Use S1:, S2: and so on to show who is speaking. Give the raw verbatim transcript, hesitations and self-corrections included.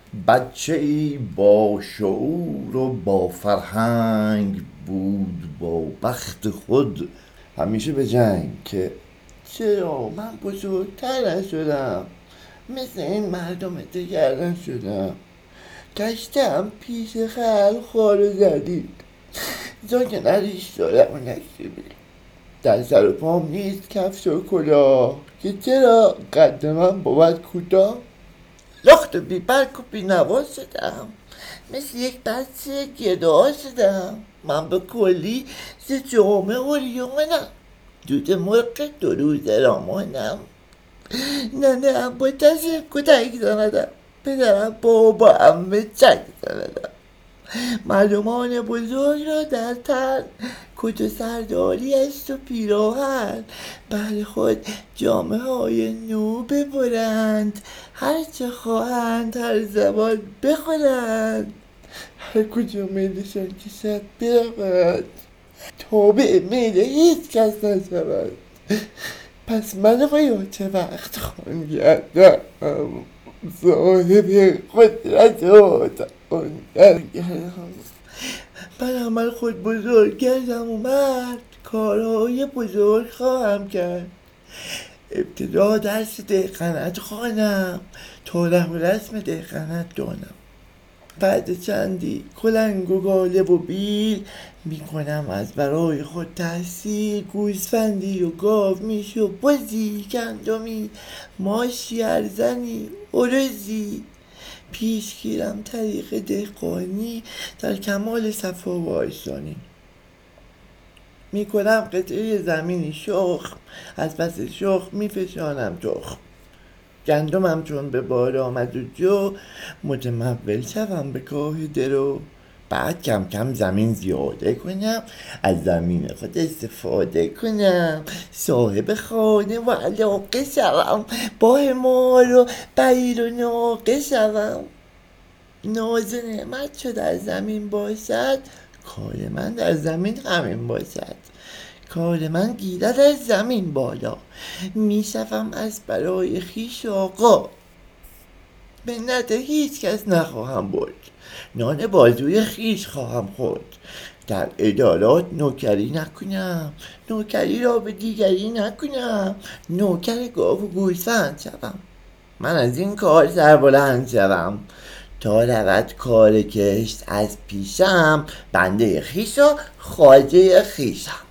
S1: بچه ای با شعور و با فرهنگ بود با بخت خود همیشه به جنگ که چرا من بزرگتر نشدم، مثل این مردم دیگر نشدم. گشتم پیش خلق خارو زدید زن که نریش دارم و نکسیبی. در سر و پام نیست کفش و کلاه که چرا قد من بود کوتاه. لخت و بیبرک و بینوا شدم، مثل یک بچه گدا شدم. من به کلی ز جامعه اوریانم، دود مرغ دو روزه را مانم. نه نه با تشک کتک زندم، پدرم بابا همه چک زندم. مردمان بزرگ را در تن کت و سرداری است و پیراهن. بر خود جامه های نو ببرند، هر چه خواهند هر زبان بخورند. هر کجا میلشان کشد برود، تابع میل هیچ کس نشود. پس من باید چه وقت خون گردم، صاحب قدرت و تعالی گردم. من عمل خود بزرگ گردم و مرد کارهای بزرگ خواهم کرد. ابتدا درس دهقنت خوانم تا رسم رسم دهقنت دانم. بعد چندی کلنگ و گالب و بیل میکنم از برای خود تحصیل. گوسفندی و گاو میش و بزی، گندمی ماشی ارزنی ارزی. پیش گیرم طریق دهقانی در کمال صفا و آسانی. میکنم قطعه زمینی شخم، از پس شخم میفشانم تخم. گندمم چون به بار آمد و جو، متمول شوم به کاه درو. بعد کم کم زمین زیاده کنم، از زمین خود استفاده کنم. صاحب خانه و علاقه شوم، با حمار و بعیر و ناقه شوم. ناز نعمت چو در زمین باشد، کار من در زمین همین باشد. کار من گیرد از زمین بالا، میشوم از برای خویش آقا. منت هیچ کس نخواهم برد، نان بازوی خویش خواهم خورد. در ادارات نوکری نکنم، نوکری را به دیگری نکنم. نوکر گاو و گوسفند شوم، من از این کار سربلند شوم. تا رود کار کشت از پیشم، بنده خویش و خواجه خویشم.